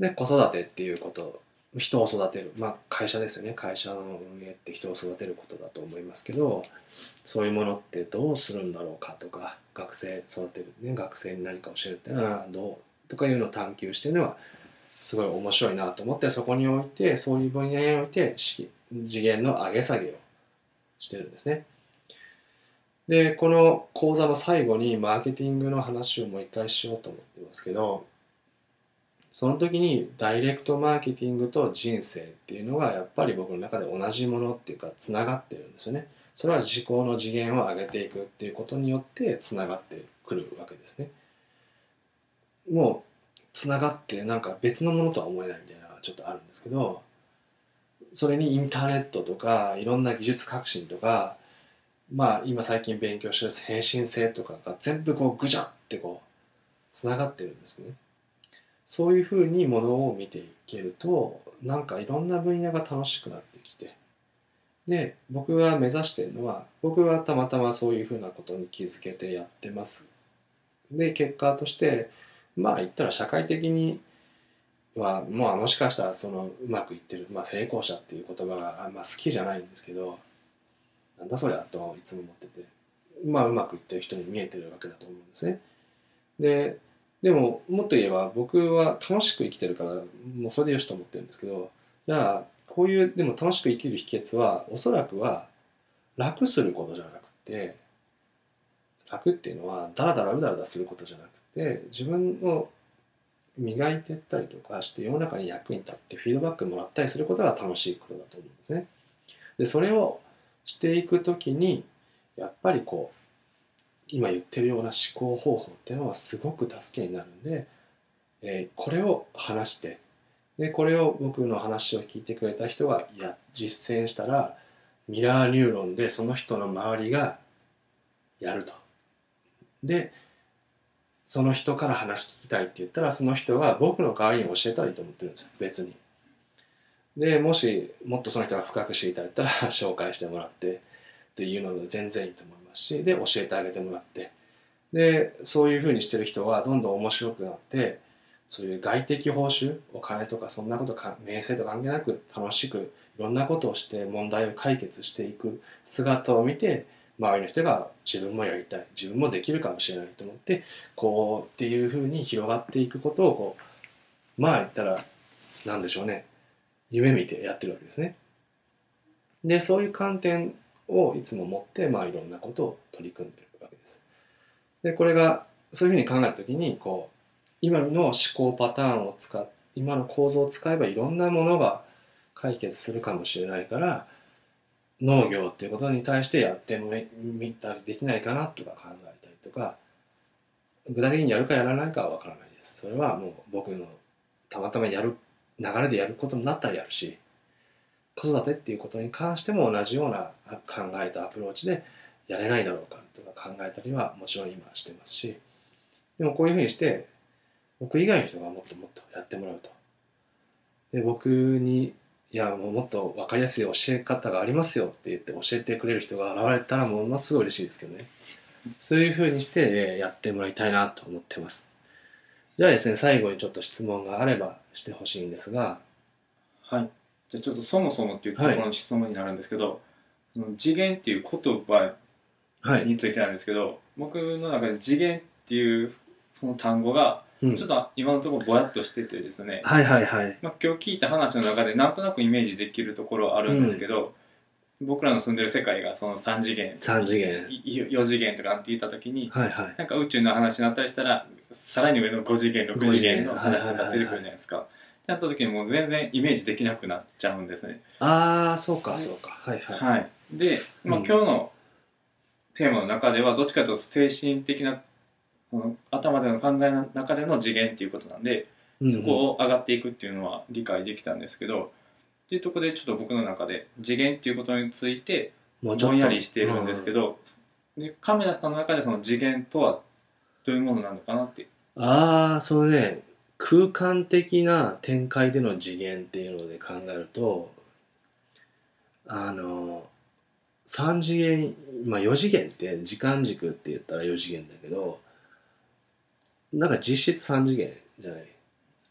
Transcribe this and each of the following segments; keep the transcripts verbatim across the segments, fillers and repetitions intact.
で、子育てっていうこと、人を育てる、まあ会社ですよね。会社の運営って人を育てることだと思いますけど、そういうものってどうするんだろうかとか、学生育てるね、学生に何か教えるっていうのはどうとかいうのを探求してるのはすごい面白いなと思って、そこにおいて、そういう分野において次元の上げ下げをしてるんですね。で、この講座の最後にマーケティングの話をもう一回しようと思ってますけど、その時にダイレクトマーケティングと人生っていうのがやっぱり僕の中で同じものっていうかつながってるんですよね。それは思考の次元を上げていくっていうことによってつながってくるわけですね。もうつながってなんか別のものとは思えないみたいなのがちょっとあるんですけど、それにインターネットとかいろんな技術革新とか、まあ今最近勉強してる精神性とかが全部こうぐちゃってこうつながってるんですね。そういうふうにものを見ていけると、なんかいろんな分野が楽しくなってきて、で、僕が目指しているのは、僕はたまたまそういうふうなことに気づけてやってます。で、結果として、まあ言ったら社会的には、まあもしかしたらそのうまくいってる、まあ成功者っていう言葉があんま好きじゃないんですけど、なんだそれといつも思ってて、まあうまくいってる人に見えてるわけだと思うんですね。で、でももっと言えば僕は楽しく生きてるからもうそれでよしと思ってるんですけど、じゃあこういうでも楽しく生きる秘訣はおそらくは楽することじゃなくて、楽っていうのはダラダラうだうだすることじゃなくて、自分を磨いていったりとかして世の中に役に立ってフィードバックもらったりすることが楽しいことだと思うんですね。でそれをしていくときにやっぱりこう今言ってるような思考方法っていうのはすごく助けになるんで、えーこれを話して、でこれを僕の話を聞いてくれた人がや実践したらミラーニューロンでその人の周りがやると。でその人から話聞きたいって言ったらその人が僕の代わりに教えたらいいと思ってるんですよ、別に。でもしもっとその人が深く知りたいったら紹介してもらってというので全然いいと思いますし、で教えてあげてもらって、でそういうふうにしてる人はどんどん面白くなって、そういう外的報酬、お金とかそんなことか名声と関係なく楽しくいろんなことをして問題を解決していく姿を見て、周りの人が自分もやりたい、自分もできるかもしれないと思って、こうっていうふうに広がっていくことをこう、まあ言ったらなんでしょうね、夢見てやってるわけですね。でそういう観点をいつも持って、まあいろんなことを取り組んでいるわけです。でこれがそういうふうに考えたときに、こう今の思考パターンを使っ今の構造を使えばいろんなものが解決するかもしれないから、農業っていうことに対してやってみたりできないかなとか考えたりとか、具体的にやるかやらないかは分からないです。それはもう僕のたまたまやる流れでやることになったらやるし、子育てっていうことに関しても同じような考えたアプローチでやれないだろうかとか考えたりはもちろん今してますし、でもこういうふうにして僕以外の人がもっともっとやってもらうと。で僕にいやもうもっと分かりやすい教え方がありますよって言って教えてくれる人が現れたらものすごい嬉しいですけどね。そういうふうにしてやってもらいたいなと思ってます。じゃあですね、最後にちょっと質問があればしてほしいんですが。 はい。じゃあちょっとそもそもっていうとこはいろの質問になるんですけど、その次元っていう言葉はいについてなんですけど、僕の中で次元っていうその単語がうんちょっと今のところぼやっとしててですね、 はいはいはい。 まあ、今日聞いた話の中でなんとなくイメージできるところはあるんですけど、僕らの住んでる世界がそのさん次元、 さん次元。 いよ次元とかって言った時に、 はいはい。 なんか宇宙の話になったりしたらさらに上のご次元ろく次元の話とか出てくるじゃないですか。ってなった時にもう全然イメージできなくなっちゃうんですね。 ああ、そうかそうか。はいはい。 はい。で、まあ、 うん今日のテーマの中ではどっちかというと精神的なこの頭での考えの中での次元っていうことなんで、 うんうんそこを上がっていくっていうのは理解できたんですけど、っていうところでちょっと僕の中で次元っていうことについてもうちょっとぼんやりしてるんですけど、でカメラさんの中でその次元とはどういうものなのかなって。 ああ、そのね、空間的な展開での次元っていうので考えると、あの、さん次元、まあよ次元って時間軸って言ったらよ次元だけど、なんか実質さん次元じゃない。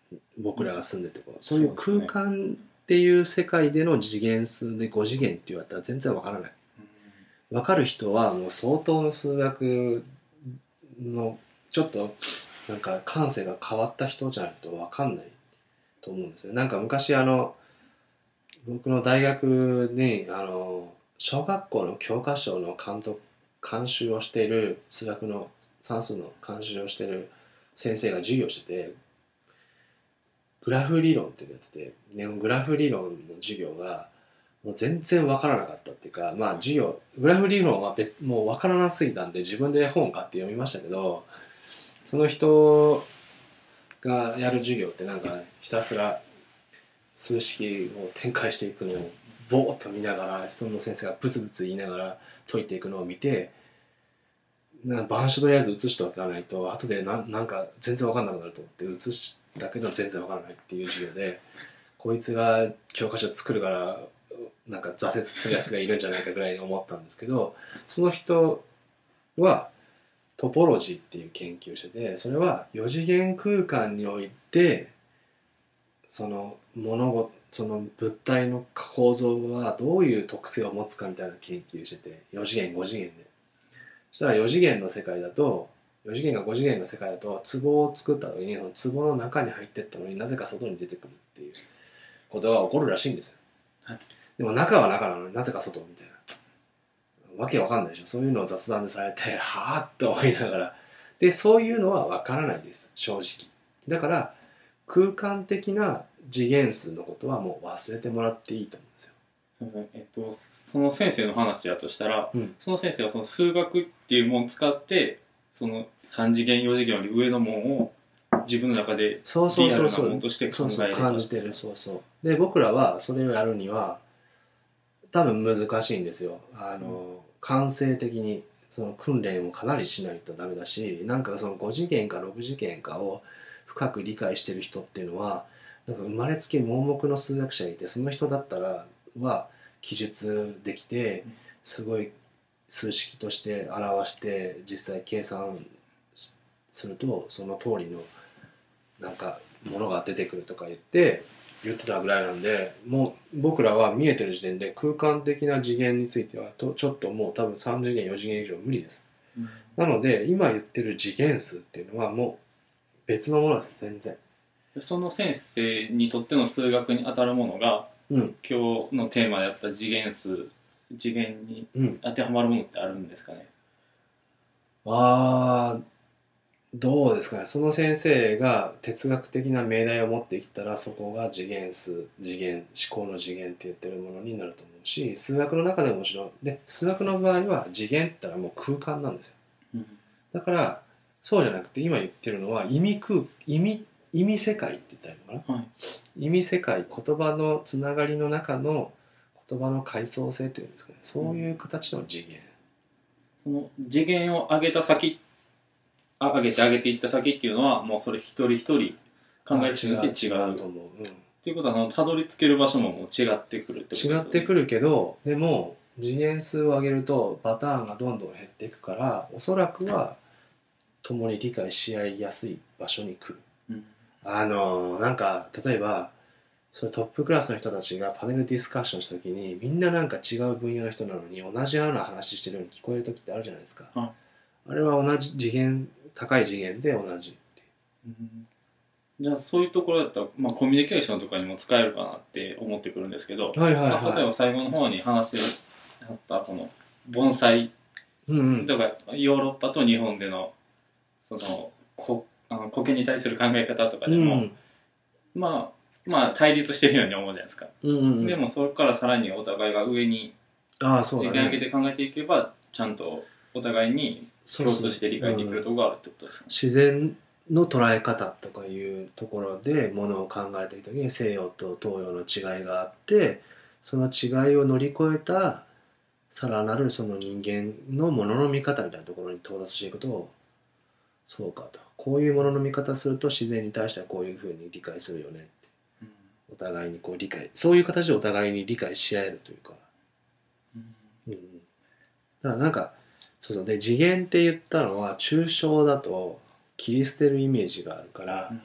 僕らが住んでるところ、そういう空間っていう世界での次元数でご次元って言われたら全然わからない。わかる人はもう相当の数学のちょっとなんか感性が変わった人じゃないとわかんないと思うんですね。なんか昔あの僕の大学にあの小学校の教科書の監督監修をしている数学の算数の監修をしている先生が授業してて、グラフ理論ってやってて、ね、グラフ理論の授業がもう全然わからなかったっていうか、まあ授業グラフ理論は別もうわからなすぎたんで自分で本買って読みましたけど、その人がやる授業ってなんかひたすら数式を展開していくのをボーッと見ながら、その先生がブツブツ言いながら解いていくのを見て、なんか板書とりあえず写しておかないと後でななんか全然わかんなくなると思って写したけど全然わからないっていう授業で、こいつが教科書作るからなんか挫折するやつがいるんじゃないかぐらいに思ったんですけど、その人はトポロジーっていう研究をしてて、それはよ次元空間においてその物事その物体の構造はどういう特性を持つかみたいな研究をしてて、よ次元ご次元で、そしたらよ次元の世界だとよ次元がご次元の世界だと壺を作った時にその壺の中に入ってったのになぜか外に出てくるっていうことが起こるらしいんですよ、はい、でも中は中なのになぜか外みたいなわけわかんないでしょ。そういうのを雑談でされてはぁっと思いながら、でそういうのはわからないです正直。だから空間的な次元数のことはもう忘れてもらっていいと思うんですよ。 えっと、その先生の話だとしたら、 うん、 その先生はその数学っていうものを使ってそのさん次元よ次元より上のものを自分の中でリアルなものとして考えれた。 そうそう感じてる。そうそうで僕らはそれをやるには多分難しいんですよ。あの、うん、感性的にその訓練をかなりしないとダメだし、なんかそのご次元かろく次元かを深く理解してる人っていうのはなんか生まれつき盲目の数学者がいて、その人だったらは記述できてすごい数式として表して実際計算するとその通りのなんかものが出てくるとか言って言ってたぐらいなんで、もう僕らは見えてる時点で空間的な次元についてはとちょっともう多分さん次元よ次元以上無理です、うん、なので今言ってる次元数っていうのはもう別のものです。全然その先生にとっての数学に当たるものが、うん、今日のテーマであった次元数次元に当てはまるものってあるんですかね。 うん、あーどうですかね。その先生が哲学的な命題を持ってきたらそこが次元数次元思考の次元って言ってるものになると思うし、数学の中でももちろんで数学の場合は次元って言ったらもう空間なんですよ、うん、だからそうじゃなくて今言ってるのは意味空意味意味世界って言ったらいいのかな、はい、意味世界言葉のつながりの中の言葉の階層性というんですかね、そういう形の次元、 うん、その次元を上げた先上げて上げていった先っていうのはもうそれ一人一人考える人によって違う、違うと思う、うん、っていうことはたどり着ける場所ももう違ってくるってことですよね。 違ってくるけどでも次元数を上げるとパターンがどんどん減っていくからおそらくは共に理解し合いやすい場所に来る、うん、あのなんか例えばそれトップクラスの人たちがパネルディスカッションした時にみんななんか違う分野の人なのに同じような話してるように聞こえる時ってあるじゃないですか、うん、あれは同じ次元高い次元で同じって、うん、 じゃあそういうところだったら、まあ、コミュニケーションとかにも使えるかなって思ってくるんですけど、はいはいはい、まあ、例えば最後の方に話してあったこの盆栽とか、うん、ヨーロッパと日本でのそのこあの苔に対する考え方とかでも、うん、まあまあ対立してるように思うじゃないですか、うんうんうん、でもそこからさらにお互いが上に次元上げて考えていけばちゃんとお互いに共通して理解できるところがあるってことですかね。 自然の捉え方とかいうところでものを考えていくときに西洋と東洋の違いがあってその違いを乗り越えたさらなるその人間のものの見方みたいなところに到達していくとそうかとこういうものの見方すると自然に対してはこういうふうに理解するよねって、うん、お互いにこう理解そういう形でお互いに理解し合えるというか、うんうん、だからなんかそうそうで次元って言ったのは抽象だと切り捨てるイメージがあるから、うん、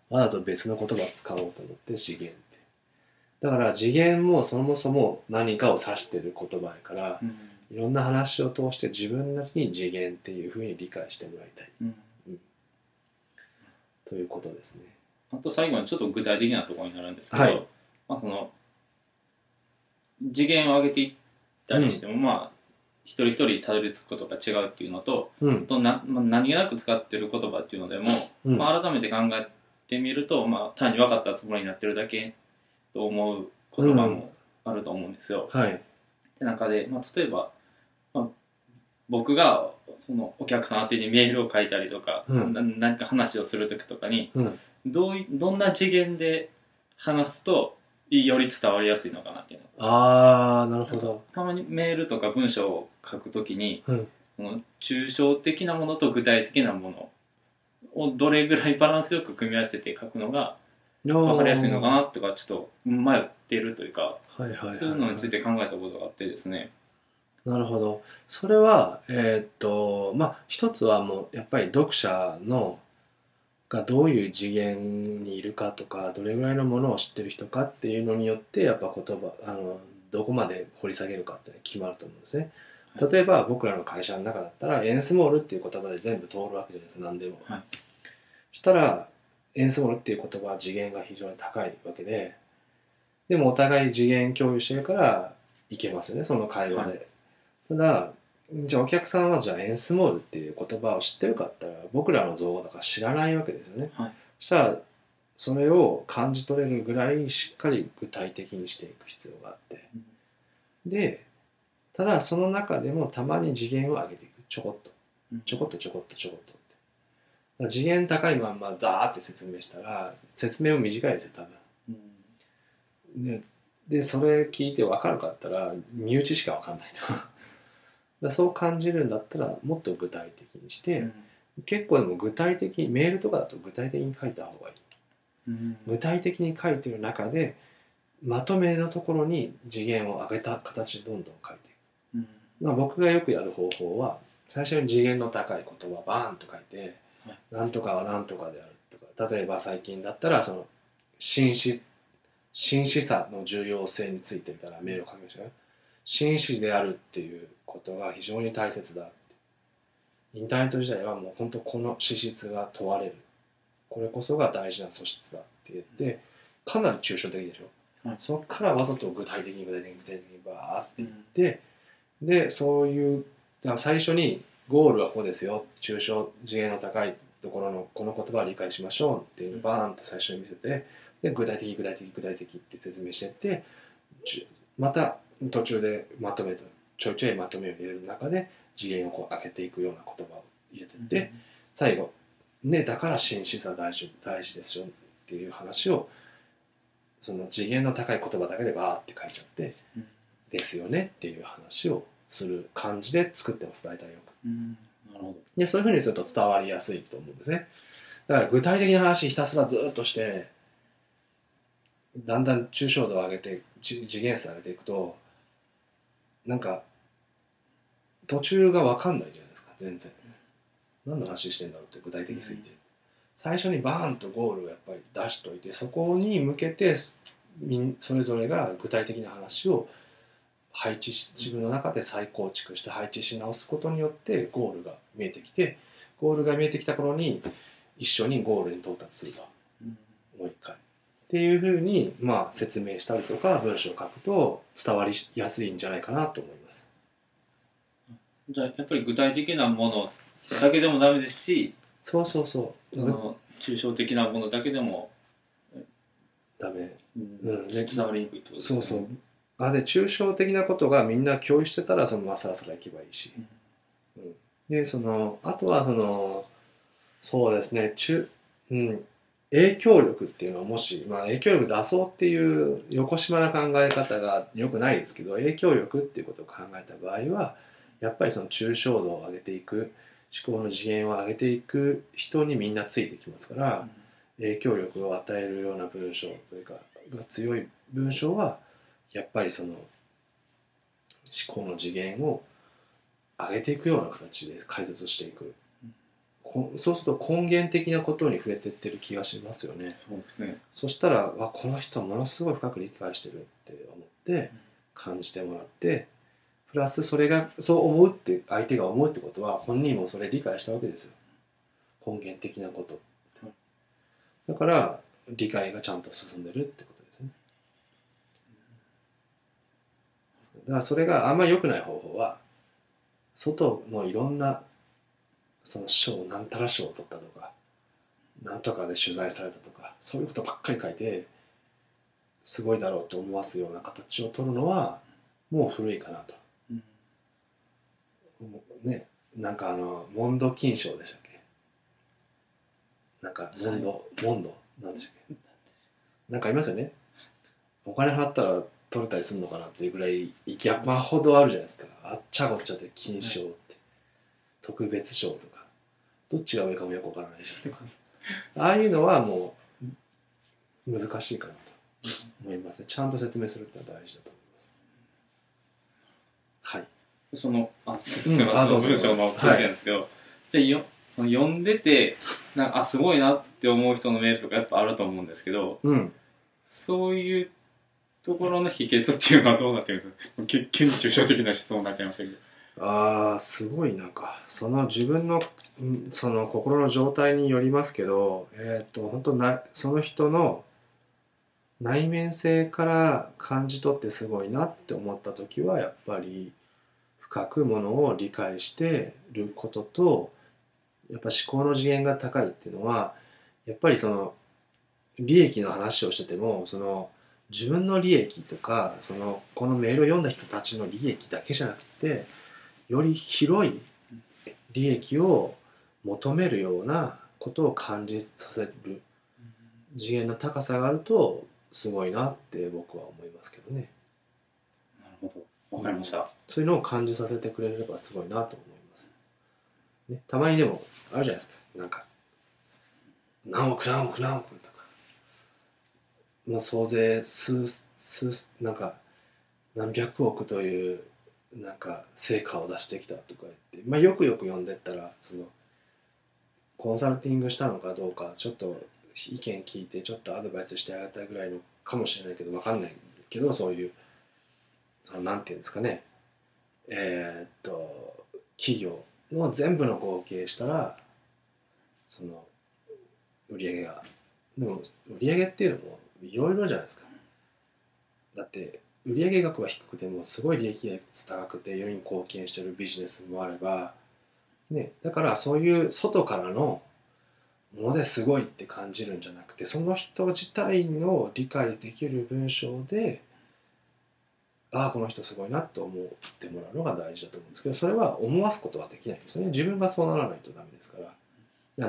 わざと別の言葉を使おうと思って次元って。だから次元もそもそも何かを指してる言葉やから、うん、いろんな話を通して自分なりに次元っていうふうに理解してもらいたい、うんうん、ということですね。 あと最後にちょっと具体的なところになるんですけど、はい、まあ、その次元を上げていったりしても、うん、まあ一人一人たどり着くことが違うっていうのと、うん、となまあ、何気なく使ってる言葉っていうのでも、うん、まあ、改めて考えてみると、まあ、単に分かったつもりになってるだけと思う言葉もあると思うんですよ。 うん、はい。 って中で、まあ、例えば、まあ、僕がそのお客さん宛てにメールを書いたりとか、うん、何か話をする時とかに、うん、どういどんな次元で話すとより伝わりやすいのかなっていうの。 ああ、なるほど。 たまにメールとか文章を書くときに、うん、この抽象的なものと具体的なものをどれぐらいバランスよく組み合わせて書くのが分かりやすいのかなとかちょっと迷っているというか、はいはいはいはい、そういうのについて考えたことがあってですね。 なるほど。それはえー、っとまあ一つはもうやっぱり読者のがどういう次元にいるかとかどれぐらいのものを知ってる人かっていうのによってやっぱ言葉あのどこまで掘り下げるかって決まると思うんですね。例えば僕らの会社の中だったらエンスモールっていう言葉で全部通るわけじゃないですか。何でも、はい、したらエンスモールっていう言葉は次元が非常に高いわけで、でもお互い次元共有してるからいけますよね、その会話で、はい、ただじゃあお客さんはじゃあエンスモールっていう言葉を知ってるかって言ったら僕らの造語だから知らないわけですよね、はい、そしたらそれを感じ取れるぐらいしっかり具体的にしていく必要があって、うん、でただその中でもたまに次元を上げていく、ちょこっとちょこっとちょこっとちょこっとって次元高いまんまザーって説明したら説明も短いですよ多分、うん、で, でそれ聞いて分かるかって言ったら身内しか分かんないとだそう感じるんだったらもっと具体的にして、うん、結構でも具体的にメールとかだと具体的に書いた方がいい、うん、具体的に書いてる中でまとめのところに次元を上げた形でどんどん書いていく、うん、まあ、僕がよくやる方法は最初に次元の高い言葉をバーンと書いて、はい、なんとかはなんとかであるとか、例えば最近だったらその紳士紳士さの重要性についてみたいなメールを書きましたよ。紳士であるっていうことが非常に大切だって。インターネット時代はもう本当この資質が問われる。これこそが大事な素質だって言って、かなり抽象的でしょ。はい、そこからわざと具体的に具体的に具体的にバーって言って、うん、で、そういう、だから最初にゴールはここですよ。抽象次元の高いところのこの言葉を理解しましょうっていうのをバーンと最初に見せて、で具体的具体的具体的って説明していって、また途中でまとめとちょいちょいまとめを入れる中で次元をこう上げていくような言葉を入れていって、うん、最後ね、だから真摯さ大事大事ですよっていう話をその次元の高い言葉だけでバーって書いちゃって、うん、ですよねっていう話をする感じで作ってます大体よく、うん、なるほど。でそういうふうにすると伝わりやすいと思うんですね。だから具体的な話ひたすらずっとしてだんだん抽象度を上げて次元数を上げていくとなんか途中が分かんないじゃないですか全然。何の話してんだろうって具体的すぎて、うん、最初にバーンとゴールをやっぱり出しといてそこに向けてそれぞれが具体的な話を配置し自分の中で再構築して配置し直すことによってゴールが見えてきてゴールが見えてきた頃に一緒にゴールに到達すると、うん、もう一回っていうふうに、まあ、説明したりとか文章を書くと伝わりやすいんじゃないかなと思います。 じゃあやっぱり具体的なものだけでもダメですし、 そうそうそう、 その抽象的なものだけでもダメ、 うん、伝わりにくいってことですね。そうそう。あで抽象的なことがみんな共有してたらそのままさらさらいけばいいし、うんうん、でそのあとはそのそうですね中、うん、影響力っていうのはもし、まあ、影響力出そうっていう横島な考え方がよくないですけど影響力っていうことを考えた場合はやっぱりその抽象度を上げていく思考の次元を上げていく人にみんなついてきますから、うん、影響力を与えるような文章というかが強い文章はやっぱりその思考の次元を上げていくような形で解説をしていくこそうすると根源的なことに触れていってる気がしますよね。 そうですね。 そしたらあこの人はものすごい深く理解してるって思って感じてもらって、プラスそれがそう思うって相手が思うってことは本人もそれ理解したわけですよ、根源的なこと。だから理解がちゃんと進んでるってことですね。だからそれがあんまり良くない方法は、外のいろんなその賞なんたら賞を取ったとかなんとかで取材されたとかそういうことばっかり書いてすごいだろうと思わすような形を取るのはもう古いかなと、うん、ね、なんかあのモンド金賞でしたっけ、なんかモンド、はい、モンドなんでしたっけ、なんかありますよね。お金払ったら取れたりするのかなっていうぐらい山ほどあるじゃないですか。あっちゃごっちゃで金賞って、はい、特別賞とかどっちが上かもよくわからないしああいうのはもう難しいかなと思いますね。ちゃんと説明するってのは大事だと思います。はい。 そのあすみません、うん、文章の続きなんですけど、はい、じゃあよ読んでてなんかあすごいなって思う人のメールとかやっぱあると思うんですけど、うん、そういうところの秘訣っていうのはどうなってるんですか。急に抽象的な質問になっちゃいましたけど。 ああすごいなんかその自分のその心の状態によりますけど、えっと本当なその人の内面性から感じ取ってすごいなって思った時はやっぱり深くものを理解してることと、やっぱ思考の次元が高いっていうのはやっぱりその利益の話をしててもその自分の利益とかそのこのメールを読んだ人たちの利益だけじゃなくてより広い利益を求めるようなことを感じさせる次元の高さがあるとすごいなって僕は思いますけどね。 なるほど、わかりました、うん。 そういうのを感じさせてくれればすごいなと思います、ね、たまにでもあるじゃないですか、なんか何億何億何億とか、まあ、総勢数数なんか何百億というなんか成果を出してきたとか言って、まあ、よくよく読んでったらそのコンサルティングしたのかどうかちょっと意見聞いてちょっとアドバイスしてあげたいぐらいのかもしれないけど分かんないけど、そういうそのなんていうんですかね、えー、っと企業の全部の合計したらその売り上げがでも売り上げっていうのもいろいろじゃないですか。だって売上額は低くてもすごい利益率高くて世に貢献してるビジネスもあれば、ね、だからそういう外からのものですごいって感じるんじゃなくてその人自体の理解できる文章でああこの人すごいなって思ってもらうのが大事だと思うんですけど、それは思わすことはできないんですよね。自分がそうならないとダメですから、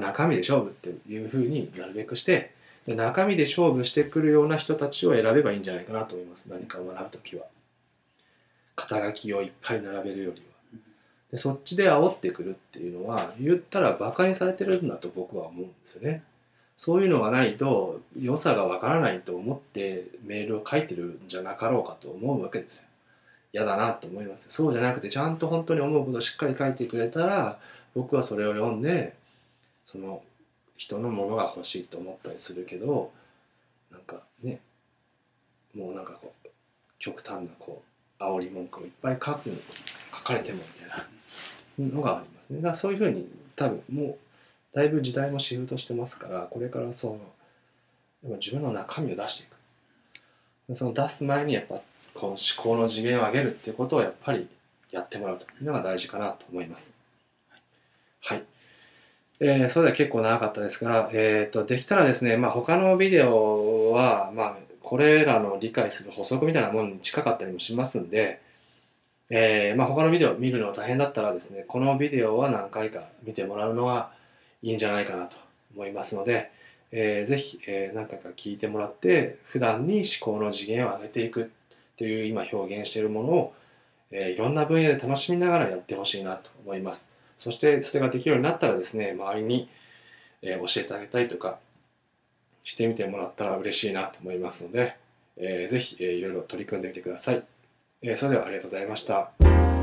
中身で勝負っていうふうになるべくして中身で勝負してくるような人たちを選べばいいんじゃないかなと思います。何かを学ぶときは肩書きをいっぱい並べるよりはでそっちで煽ってくるっていうのは言ったらバカにされてるんだと僕は思うんですよね。そういうのがないと良さがわからないと思ってメールを書いてるんじゃなかろうかと思うわけですよ。嫌だなと思います。そうじゃなくてちゃんと本当に思うことをしっかり書いてくれたら僕はそれを読んでその人のものが欲しいと思ったりするけど、なんかねもうなんかこう極端なこう煽り文句をいっぱい書く書かれてもみたいなのがありますね。だからそういうふうに多分もうだいぶ時代もシフトしてますからこれからその自分の中身を出していく、その出す前にやっぱこの思考の次元を上げるっていうことをやっぱりやってもらうというのが大事かなと思います。はい、えー、それでは結構長かったですが、えー、とできたらですね、まあ、他のビデオは、まあ、これらの理解する補足みたいなものに近かったりもしますんで、えーまあ、他のビデオ見るの大変だったらですねこのビデオは何回か見てもらうのがいいんじゃないかなと思いますので、えー、ぜひ、えー、何回か聞いてもらって普段に思考の次元を上げていくという今表現しているものを、えー、いろんな分野で楽しみながらやってほしいなと思います。そしてそれができるようになったらですね周りに、えー、教えてあげたりとかしてみてもらったら嬉しいなと思いますので、えー、ぜひ、えー、いろいろ取り組んでみてください。えー、それではありがとうございました。